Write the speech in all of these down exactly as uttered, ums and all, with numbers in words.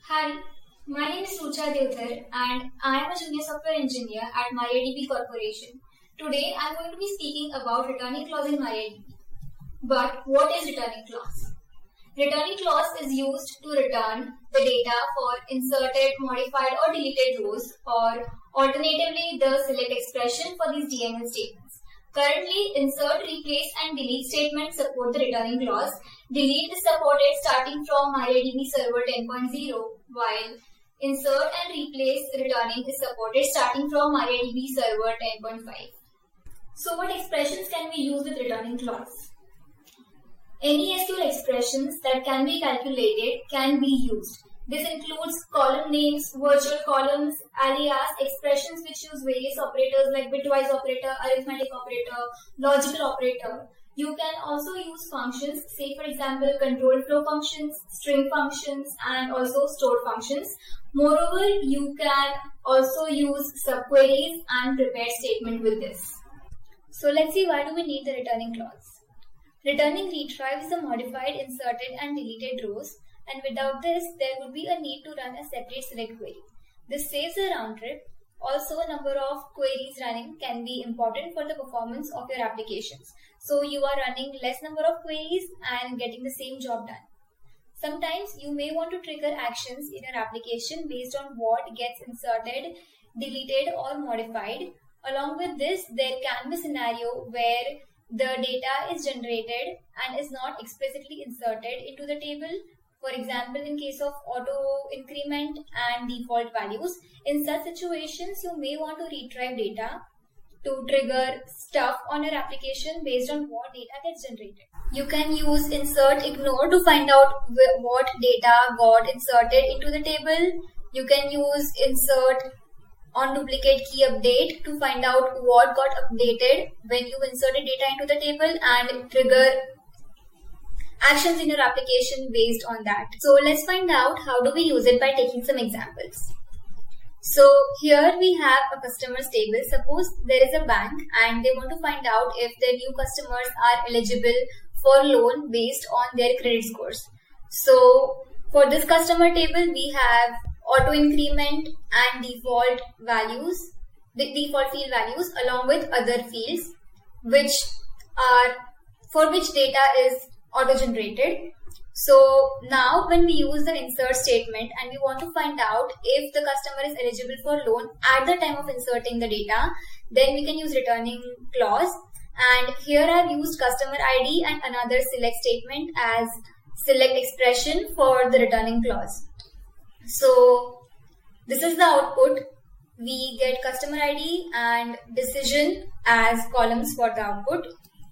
Hi, my name is Rucha Deothar and I am a junior software engineer at MariaDB Corporation. Today I am going to be speaking about returning clause in MariaDB. But what is returning clause? Returning clause is used to return the data for inserted, modified or deleted rows, or alternatively the select expression for these D M L statements. Currently, insert, replace and delete statements support the returning clause. Delete is supported starting from MariaDB Server ten point zero, while insert and replace returning is supported starting from MariaDB Server ten point five. So what expressions can we use with returning clause? Any S Q L expressions that can be calculated can be used. This includes column names, virtual columns, alias, expressions which use various operators like bitwise operator, arithmetic operator, logical operator. You can also use functions, say for example control flow functions, string functions and also store functions. Moreover, you can also use subqueries and prepare statement with this. So let's see, why do we need the returning clause? Returning retrieve is the modified, inserted and deleted rows, and without this there would be a need to run a separate select query. This saves a round trip. Also, a number of queries running can be important for the performance of your applications. So you are running less number of queries and getting the same job done. Sometimes you may want to trigger actions in your application based on what gets inserted, deleted or modified. Along with this, there can be a scenario where the data is generated and is not explicitly inserted into the table. For example, in case of auto increment and default values, in such situations you may want to retrieve data to trigger stuff on your application based on what data gets generated. You can use insert ignore to find out what data got inserted into the table. You can use insert on duplicate key update to find out what got updated when you inserted data into the table and trigger actions in your application based on that. So let's find out how do we use it by taking some examples. So here we have a customers table. Suppose there is a bank and they want to find out if their new customers are eligible for loan based on their credit scores. So for this customer table we have auto increment and default values, the default field values along with other fields which are for which data is auto-generated. So now when we use the insert statement and we want to find out if the customer is eligible for loan at the time of inserting the data, then we can use returning clause. And here I have used customer I D and another select statement as select expression for the returning clause. So this is the output. We get customer I D and decision as columns for the output.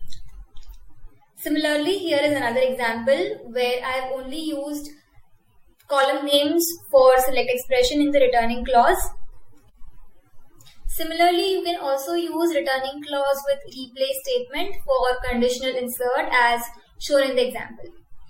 Similarly, here is another example where I have only used column names for select expression in the returning clause. Similarly, you can also use returning clause with replace statement for conditional insert as shown in the example.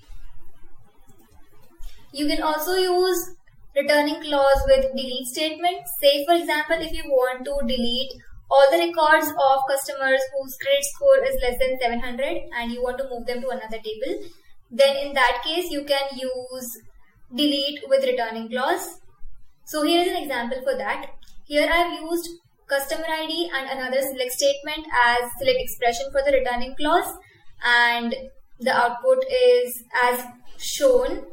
You can also use returning clause with delete statement. Say for example, if you want to delete all the records of customers whose credit score is less than seven hundred and you want to move them to another table, then in that case you can use delete with returning clause. So here is an example for that. Here I have used customer I D and another select statement as select expression for the returning clause, and the output is as shown.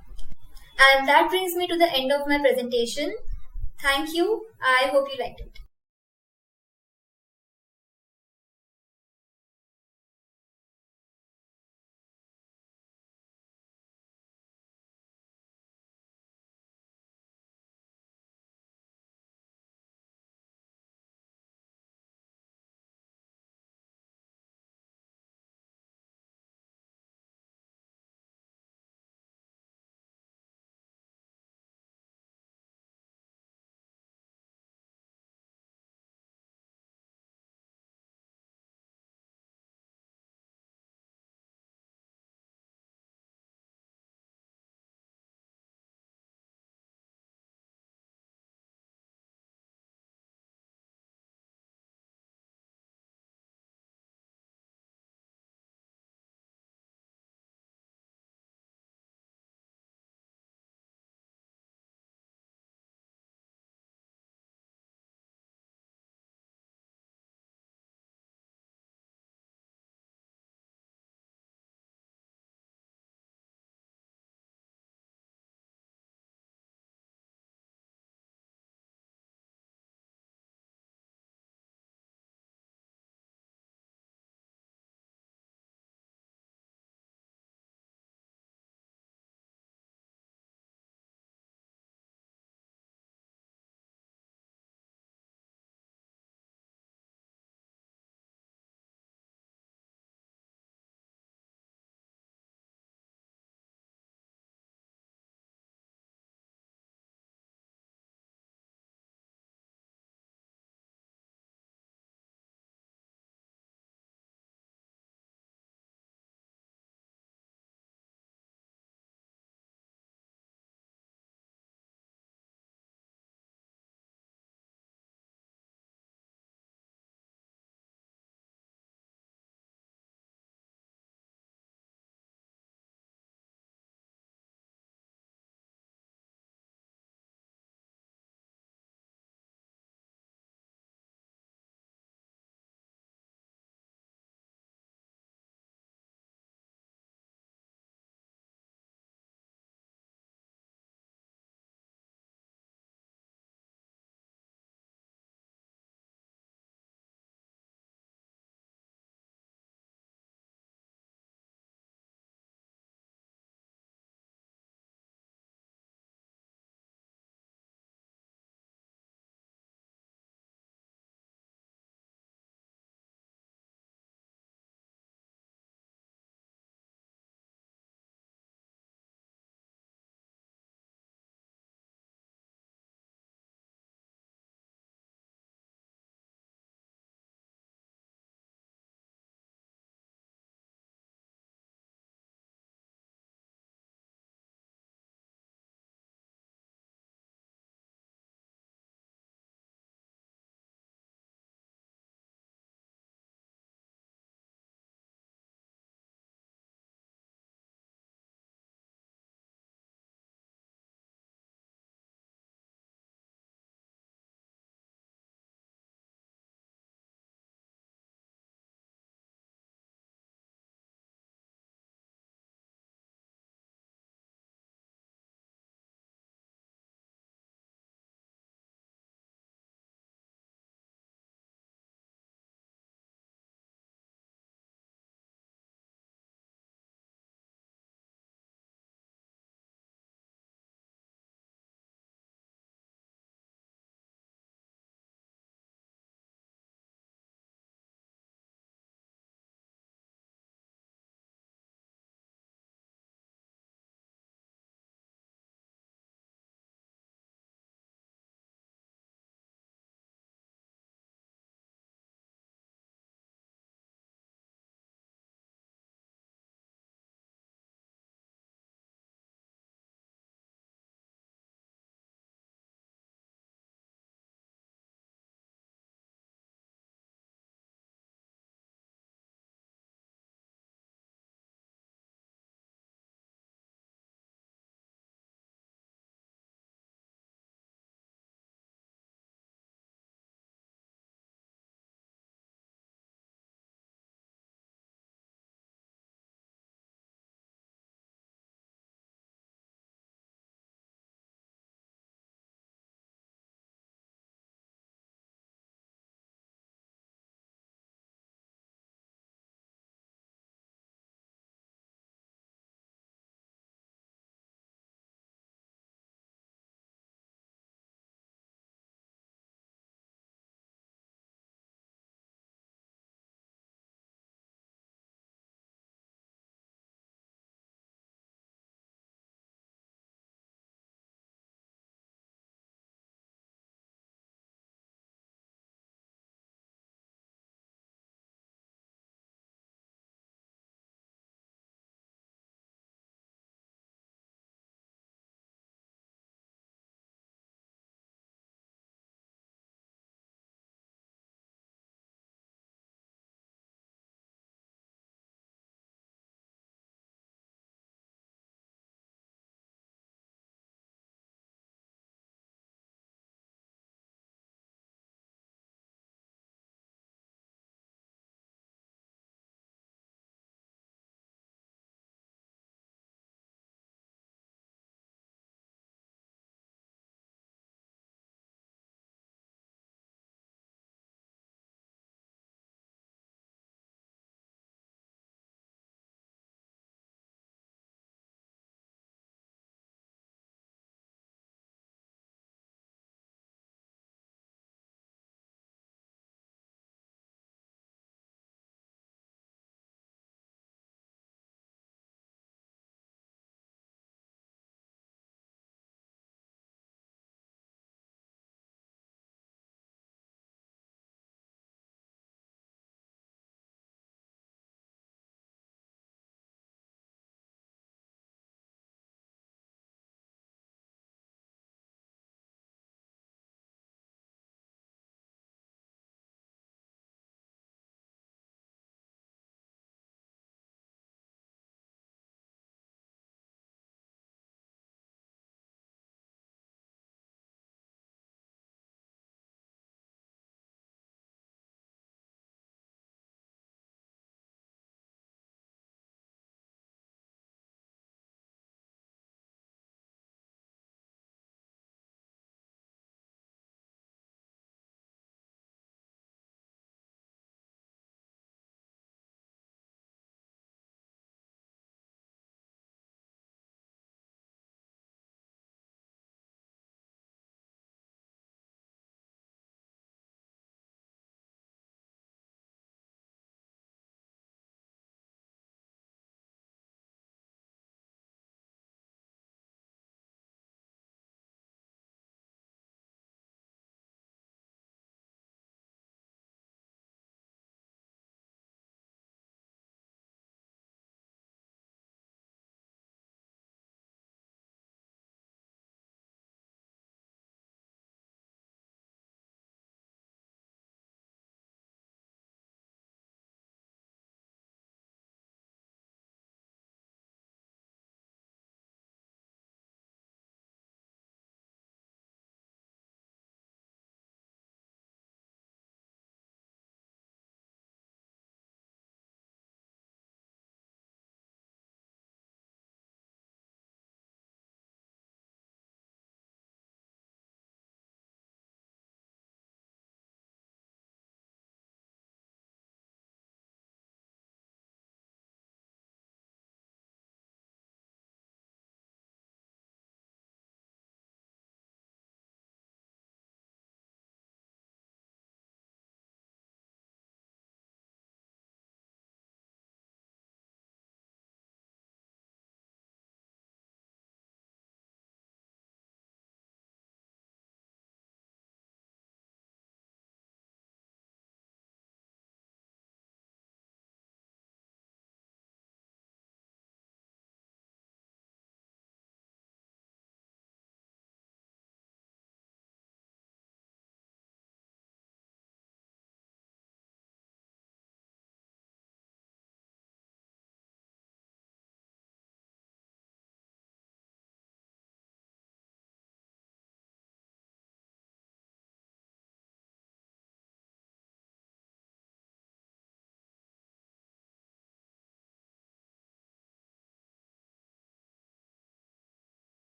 And that brings me to the end of my presentation. Thank you. I hope you liked it.